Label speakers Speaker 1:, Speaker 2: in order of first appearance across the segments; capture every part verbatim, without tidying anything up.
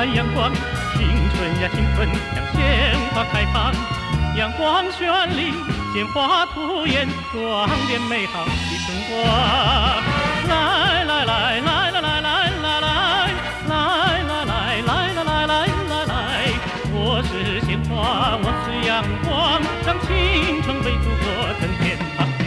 Speaker 1: 蓝阳光，青春呀青春像鲜花开放，阳光绚丽，鲜花吐艳，装点美好的春光。来来来来来来来来来来来来来来来来，我是鲜花，我是阳光，让青春为祖国增添芳香。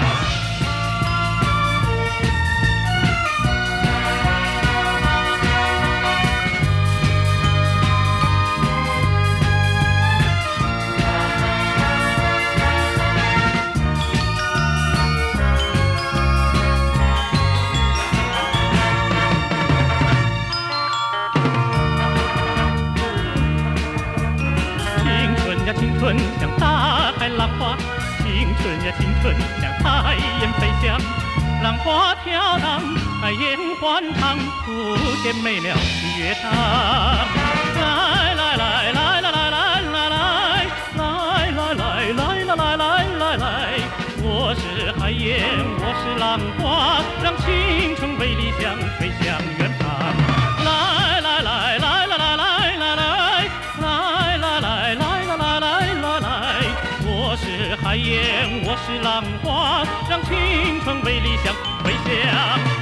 Speaker 1: 青春像大海浪花，青春呀青春像海燕飞翔，浪花飘荡，海燕欢唱，谱写美妙的乐章。来来来来来来来来来来来来来来来来，我是海燕，我是浪花，让青春为理想飞向远方。来来来来来来来来来来来来。我是海燕，我是浪花，让青春为理想飞翔。